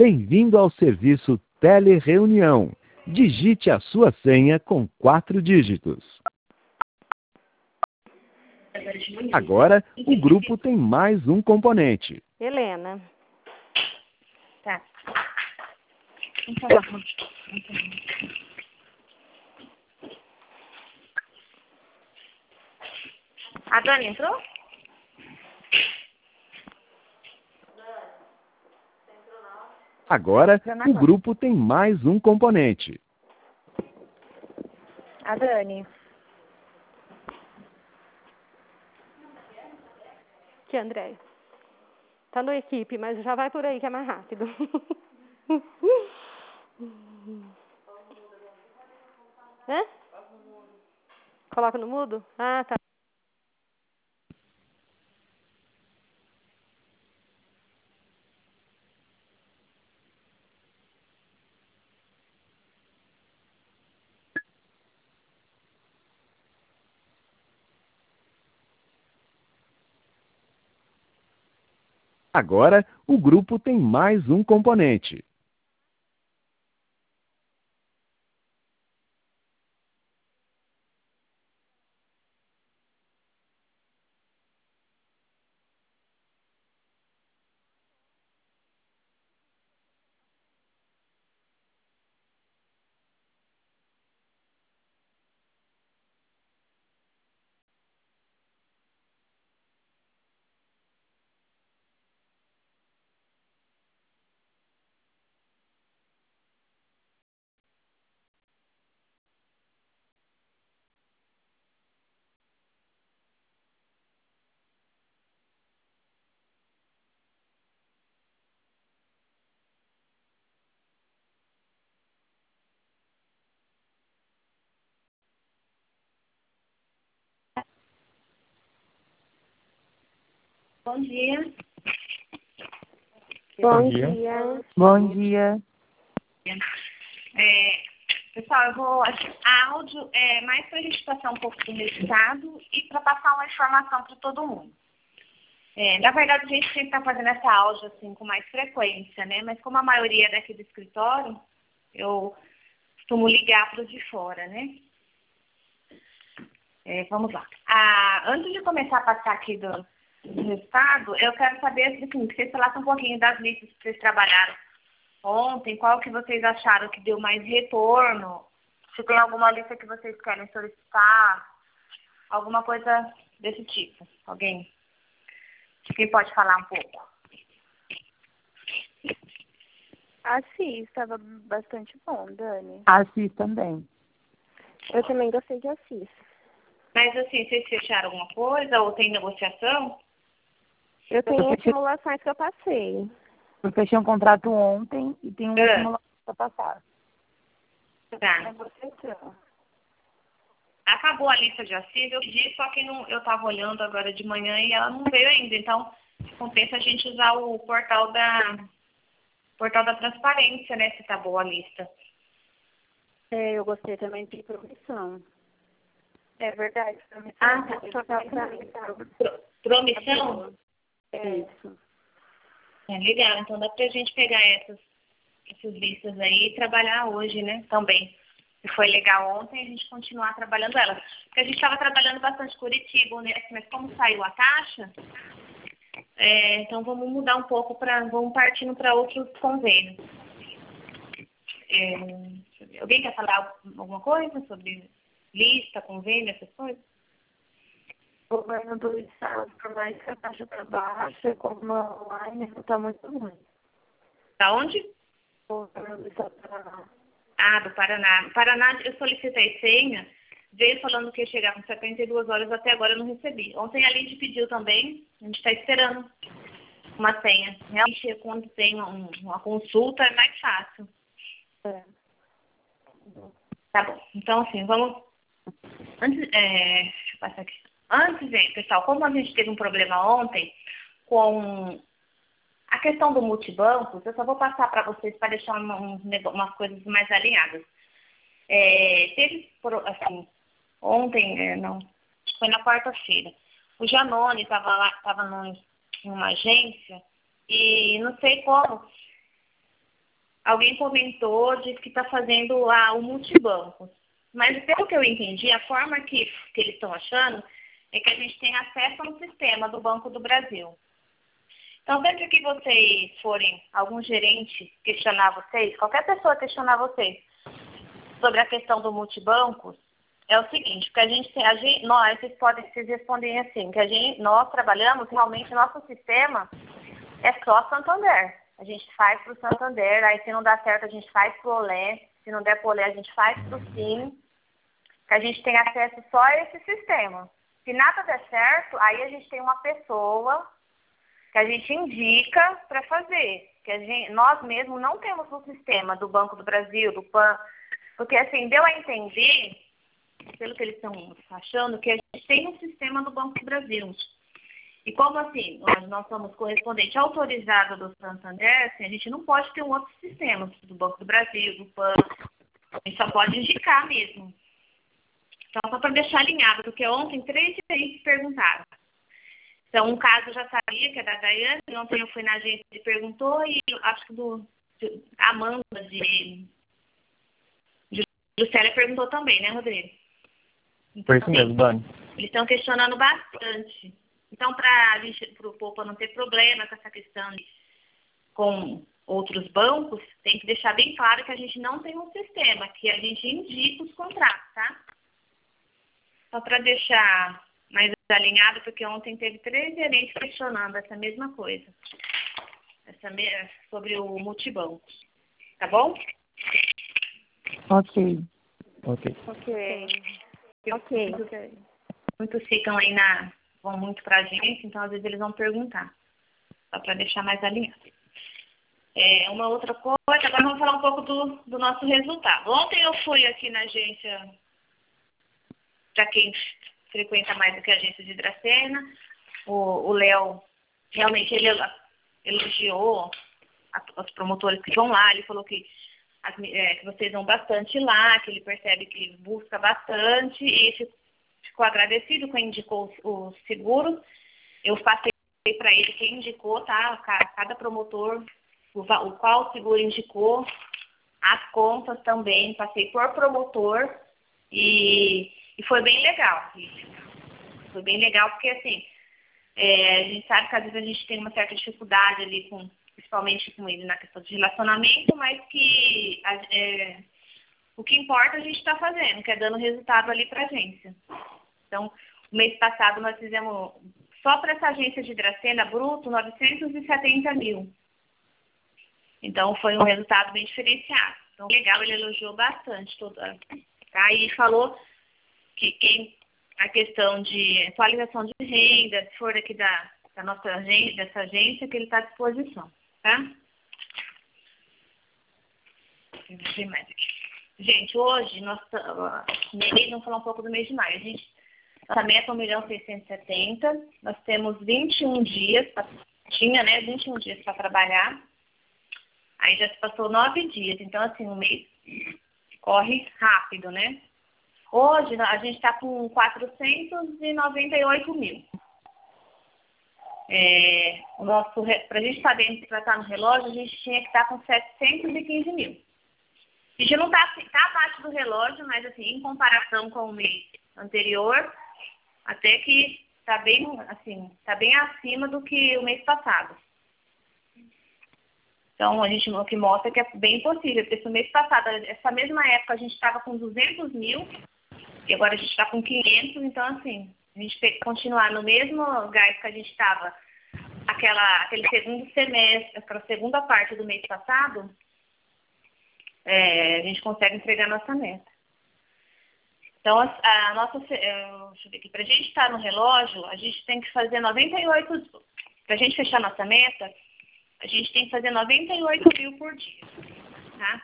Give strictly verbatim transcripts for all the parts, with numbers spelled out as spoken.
Bem-vindo ao serviço Telereunião. Digite a sua senha com quatro dígitos. Agora, o grupo tem mais um componente. Helena. Tá. Então, a Dani entrou? Agora, o grupo tem mais um componente. A Dani. Que André? Tá na equipe, mas já vai por aí que é mais rápido. Hã? Coloca no mudo? Ah, tá. Agora, o grupo tem mais um componente. Bom dia. Bom dia. Bom dia. É, pessoal, eu vou. A áudio é mais para a gente passar um pouco do resultado e para passar uma informação para todo mundo. É, na verdade, a gente tem que estar fazendo essa áudio assim, com mais frequência, né? Mas como a maioria é daqui do escritório, eu costumo ligar para os de fora, né? É, vamos lá. Ah, antes de começar a passar aqui do, do resultado, eu quero saber, assim, que vocês falassem um pouquinho das listas que vocês trabalharam ontem, qual que vocês acharam que deu mais retorno, se tem alguma lista que vocês querem solicitar, alguma coisa desse tipo. Alguém? Quem pode falar um pouco? Assis, estava bastante bom, Dani. Assis também. Eu também gostei de Assis. Mas assim, vocês fecharam alguma coisa ou tem negociação? Eu tenho Eu as simulações que eu passei. Eu fechei um contrato ontem e tenho uma É. simulação para passar. Tá. Negociação. Acabou a lista de Assis, eu pedi, só que não, eu estava olhando agora de manhã e ela não veio ainda. Então, compensa a gente usar o portal da, portal da transparência, né? Se tá boa a lista. É, eu gostei também de promissão. É verdade. Promissão. Ah, Só tá pra mim, tá? Pro- Promissão? É isso. É legal, então dá pra gente pegar essas, essas listas aí e trabalhar hoje, né? Também. Se foi legal ontem, a gente continuar trabalhando elas. Porque a gente estava trabalhando bastante Curitiba, né? Mas como saiu a taxa, é, então vamos mudar um pouco, para vamos partindo para outros convênios. É, deixa eu ver. Alguém quer falar alguma coisa sobre lista, convênio, essas coisas? O governo do estado, por mais que a taxa está baixa, como no online, não está muito ruim. Pra onde? O governo do estado está... Ah, do Paraná. No Paraná, eu solicitei senha, veio falando que ia chegar com setenta e duas horas, até agora eu não recebi. Ontem a Lindy pediu também, a gente está esperando uma senha. Realmente, quando tem um, uma consulta, é mais fácil. É. Tá bom. Então, assim, vamos... Antes, é... Deixa eu passar aqui. Antes, gente, pessoal, como a gente teve um problema ontem com a questão do multibanco, eu só vou passar para vocês para deixar uma, um, umas coisas mais alinhadas. É, teve, assim, ontem, é, não, foi na quarta-feira, o Janone estava lá, estava numa agência e não sei como, alguém comentou, disse que está fazendo a, o multibanco. Mas pelo que eu entendi, a forma que, que eles estão achando é que a gente tem acesso ao sistema do Banco do Brasil. Então, sempre que vocês forem, algum gerente questionar vocês, qualquer pessoa questionar vocês sobre a questão do multibanco, é o seguinte, que a gente tem, a gente, nós, vocês podem vocês responderem assim, que a gente, nós trabalhamos, realmente, nosso sistema é só Santander. A gente faz para o Santander, aí se não dá certo, a gente faz para o Olé, se não der para o Olé, a gente faz para o Cine, que a gente tem acesso só a esse sistema. Se nada der certo, aí a gente tem uma pessoa que a gente indica para fazer. Que a gente, nós mesmos não temos o sistema do Banco do Brasil, do P A N, porque assim, deu a entender, pelo que eles estão achando, que a gente tem um sistema do Banco do Brasil. E como assim, nós, nós somos correspondente autorizado do Santander, assim, a gente não pode ter um outro sistema do Banco do Brasil, do P A N, a gente só pode indicar mesmo. Então, só para deixar alinhado, porque ontem três gerentes perguntaram. Então, um caso eu já sabia, que é da Daiane, ontem eu fui na agência e perguntou, e acho que do, de, a Amanda de, de Lucélia perguntou também, né, Rodrigo? Então, Foi isso assim, mesmo, Dani. eles estão questionando bastante. Então, para o Poupa não ter problema com essa questão de, com outros bancos, tem que deixar bem claro que a gente não tem um sistema, que a gente indica os contratos, tá? Só para deixar mais alinhado, porque ontem teve três gerentes questionando essa mesma coisa, essa me... sobre o multibanco. Tá bom? Ok. Ok. Ok. Eu, Ok. muitos, muitos ficam aí na... vão muito para a gente, então às vezes eles vão perguntar. Só para deixar mais alinhado. É, uma outra coisa, agora vamos falar um pouco do, do nosso resultado. Ontem eu fui aqui na agência, para quem frequenta mais do que a agência de Dracena, o Léo, realmente ele elogiou a, os promotores que vão lá, ele falou que, as, é, que vocês vão bastante lá, que ele percebe que busca bastante, e ficou, ficou agradecido quem indicou o, o seguro. Eu passei para ele quem indicou, tá? Cada promotor, o, o qual o seguro indicou, as contas também, passei por promotor, e... E foi bem legal. Foi bem legal porque, assim, é, a gente sabe que às vezes a gente tem uma certa dificuldade ali, com, principalmente com ele na questão de relacionamento, mas que é, o que importa a gente está fazendo, que é dando resultado ali para a agência. Então, o mês passado nós fizemos, só para essa agência de Dracena, bruto, novecentos e setenta mil. Então, foi um resultado bem diferenciado. Então, legal, ele elogiou bastante toda, tá? E falou que quem, a questão de atualização de renda, se for aqui da, da nossa agência, dessa agência, que ele está à disposição, tá? Tem mais aqui. Gente, hoje, nós, mês, vamos falar um pouco do mês de maio. A gente, nossa meta é um milhão seiscentos e setenta, nós temos vinte e um dias, pra, tinha, né, vinte e um dias para trabalhar, aí já se passou nove dias, então, assim, o mês corre rápido, né? Hoje, a gente está com quatrocentos e noventa e oito mil. É, para a gente estar dentro, para estar no relógio, a gente tinha que estar com setecentos e quinze mil. A gente não está tá abaixo do relógio, mas assim, em comparação com o mês anterior, até que está bem, assim, tá bem acima do que o mês passado. Então, a gente, o que mostra que é bem possível, porque se o mês passado, essa mesma época, a gente estava com duzentos mil, e agora a gente está com quinhentos, então, assim, a gente tem que continuar no mesmo gás que a gente estava aquela, aquele segundo semestre, aquela segunda parte do mês passado, é, a gente consegue entregar a nossa meta. Então, a, a nossa, deixa eu ver aqui, para a gente estar no relógio, a gente tem que fazer noventa e oito, para a gente fechar a nossa meta, a gente tem que fazer noventa e oito mil por dia, tá?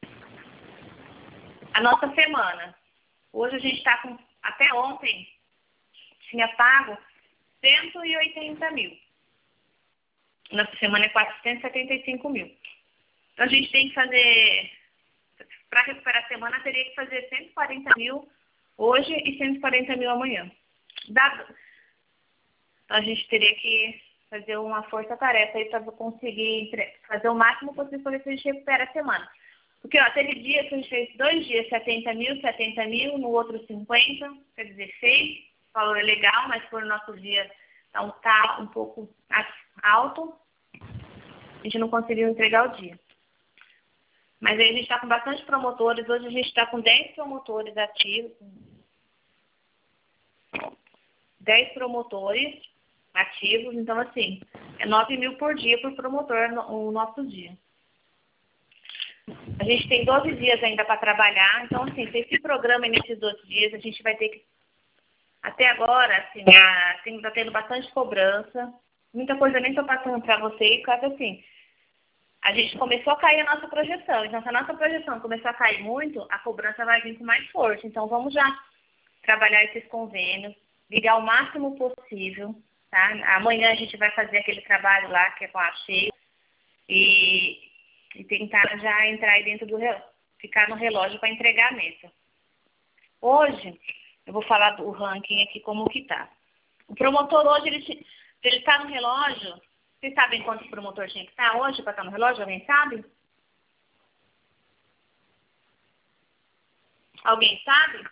A nossa semana. Hoje a gente está com, até ontem, tinha pago cento e oitenta mil. Nossa semana é quatrocentos e setenta e cinco mil. Então a gente tem que fazer, para recuperar a semana, teria que fazer cento e quarenta mil hoje e cento e quarenta mil amanhã. Dá, então a gente teria que fazer uma força-tarefa aí para conseguir entre... fazer o máximo possível para ver se a gente recupera a semana. Porque, ó, teve dia que a gente fez dois dias setenta mil, setenta mil, no outro cinquenta, quer dizer, fez, o valor é legal, mas por nosso dia tá um, tá um pouco alto, a gente não conseguiu entregar o dia. Mas aí a gente está com bastante promotores, hoje a gente está com dez promotores ativos, dez promotores ativos, então assim, é nove mil por dia por promotor no, o nosso dia. A gente tem doze dias ainda para trabalhar, então assim, se esse programa nesses doze dias, a gente vai ter que, até agora, assim, está tendo bastante cobrança, muita coisa nem estou passando para vocês, porque assim, a gente começou a cair a nossa projeção, então se a nossa projeção começar a cair muito, a cobrança vai vir com mais força, então vamos já trabalhar esses convênios, ligar o máximo possível, tá? Amanhã a gente vai fazer aquele trabalho lá, que é com a cheia, e, e tentar já entrar aí dentro do relógio, ficar no relógio para entregar a meta. Hoje, eu vou falar do ranking aqui como que tá. O promotor hoje, ele, se ele tá no relógio, vocês sabem quantos promotor tinha que estar hoje para estar no relógio? Alguém sabe? Alguém sabe?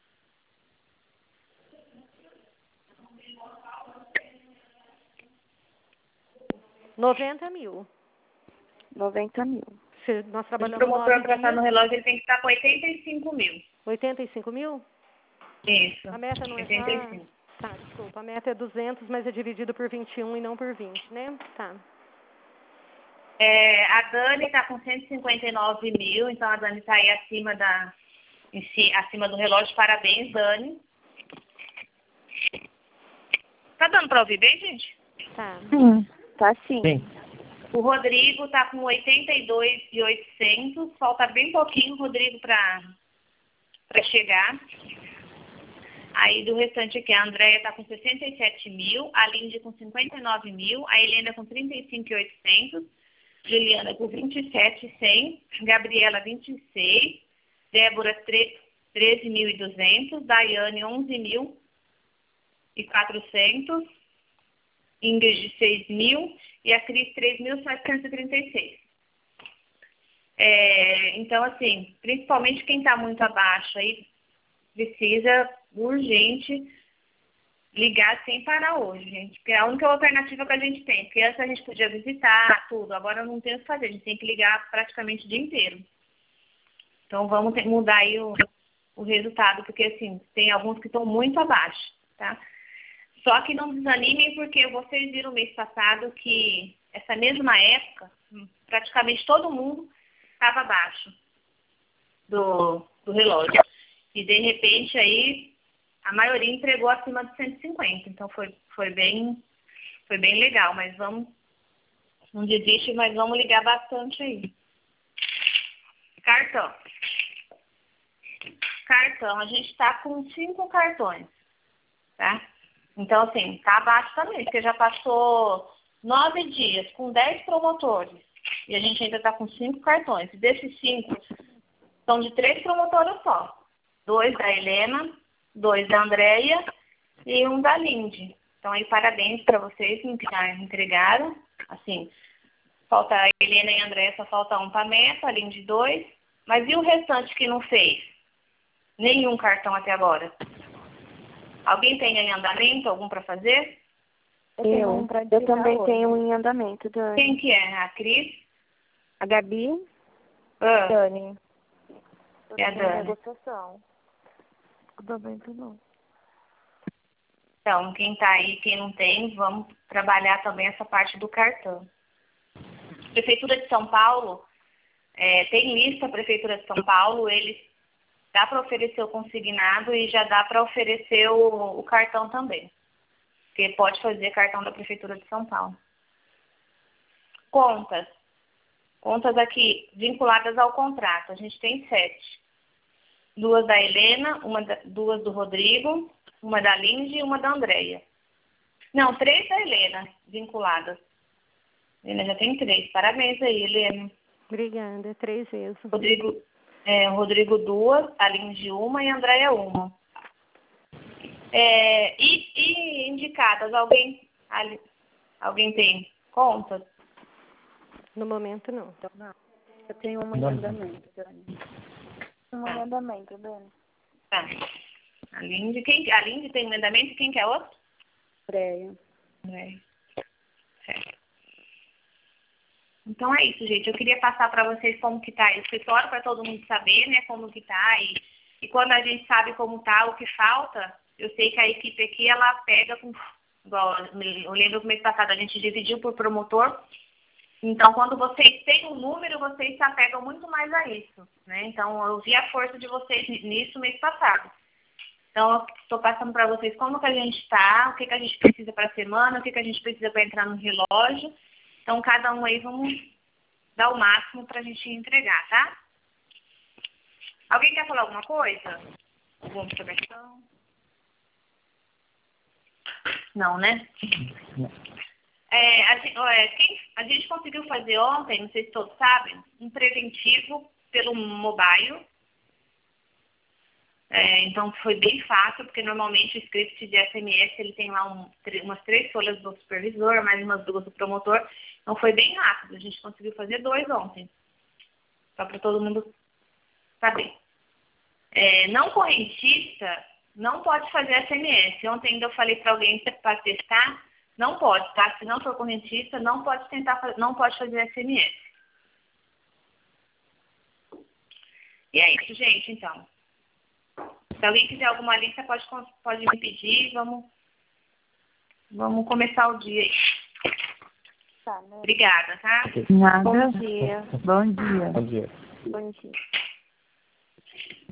noventa mil. noventa mil. Se nós O trabalhamos promotor para estar nove no dias, relógio, ele tem que estar com oitenta e cinco mil. oitenta e cinco mil? Isso. A meta não é... oitenta e Ah, cinco. tá, desculpa. A meta é duzentos, mas é dividido por vinte e um e não por vinte, né? Tá. É, a Dani está com cento e cinquenta e nove mil, então a Dani está aí acima, da, em si, acima do relógio. Parabéns, Dani. Tá dando para ouvir bem, gente? Tá. Sim, tá sim. Sim. O Rodrigo está com oitenta e dois mil e oitocentos, falta bem pouquinho, Rodrigo, para chegar. Aí do restante aqui, a Andréia está com sessenta e sete mil, a Lindy com cinquenta e nove mil, a Helena com trinta e cinco mil e oitocentos, Juliana com vinte e sete mil e cem, Gabriela vinte e seis, Débora treze mil e duzentos, Daiane onze mil e quatrocentos, Ingrid seis mil e a Cris três mil setecentos e trinta e seis. É, então, assim, principalmente quem está muito abaixo aí, precisa urgente ligar sem parar hoje, gente. Porque é a única alternativa que a gente tem. Porque antes a gente podia visitar tudo, agora não tem o que fazer, a gente tem que ligar praticamente o dia inteiro. Então vamos ter, mudar aí o, o resultado, porque assim, tem alguns que estão muito abaixo, tá? Só que não desanimem, porque vocês viram mês passado que essa mesma época, praticamente todo mundo estava abaixo do, do relógio. E de repente aí a maioria entregou acima de cento e cinquenta. Então foi, foi, bem, foi bem legal. Mas vamos, não desiste, mas vamos ligar bastante aí. Cartão. Cartão, a gente está com cinco cartões, tá? Então, assim, tá abaixo também, porque já passou nove dias com dez promotores e a gente ainda está com cinco cartões. E desses cinco, são de três promotoras só. Dois da Helena, dois da Andréia e um da Lindy. Então, aí, parabéns para vocês que já entregaram. Assim, falta a Helena e a Andréia, só falta um para a meta, a Lindy dois. Mas e o restante que não fez? Nenhum cartão até agora. Alguém tem em andamento, algum para fazer? Eu, eu também tenho um em andamento, Dani. Quem que é? A Cris? A Gabi, Ah, Dani. é a Dani. Negociação. Andamento não. Então, quem está aí, quem não tem, vamos trabalhar também essa parte do cartão. Prefeitura de São Paulo, é, tem lista, Prefeitura de São Paulo, eles dá para oferecer o consignado e já dá para oferecer o, o cartão também. Porque pode fazer cartão da Prefeitura de São Paulo. Contas. Contas aqui vinculadas ao contrato. A gente tem sete. Duas da Helena, uma da, duas do Rodrigo, uma da Lindy e uma da Andréia. Não, três da Helena vinculadas. Helena já tem três. Parabéns aí, Helena. Obrigada, três vezes. Rodrigo... É, o Rodrigo duas, a Lindy uma e a Andréia uma. É, e, e indicadas, alguém... Ali, Alguém tem conta? No momento, não. Não. Eu tenho um em andamento, Dani. Um em andamento, Dani. Tá. A Lindy, quem, a Lindy tem um andamento, quem que é outro? Freia. É. Certo. Então é isso, gente. Eu queria passar para vocês como que tá o escritório, para todo mundo saber, né, como que tá. E, e quando a gente sabe como tá, o que falta, eu sei que a equipe aqui, ela pega com... Igual, eu lembro que no mês passado a gente dividiu por promotor. Então, quando vocês têm um número, vocês se apegam muito mais a isso, né? Então, eu vi a força de vocês nisso mês passado. Então, eu estou passando para vocês como que a gente está, o que, que a gente precisa para a semana, o que, que a gente precisa para entrar no relógio. Então, cada um aí vamos dar o máximo para a gente entregar, tá? Alguém quer falar alguma coisa? Alguma observação? Não, né? É, a, gente, é, quem, a gente conseguiu fazer ontem, não sei se todos sabem, um preventivo pelo mobile. É, então, foi bem fácil, porque normalmente o script de S M S, ele tem lá um, umas três folhas do supervisor, mais umas duas do promotor. Então, foi bem rápido. A gente conseguiu fazer dois ontem. Só para todo mundo saber. É, não correntista não pode fazer S M S. Ontem ainda eu falei para alguém para testar, não pode, tá? Se não for correntista, não pode tentar, não pode fazer S M S. E é isso, gente, então. Se alguém quiser alguma lista, pode, pode me pedir. Vamos, vamos começar o dia aí. Tá, né? Obrigada, tá? Nada. Bom dia. Bom dia. Bom dia. Bom dia.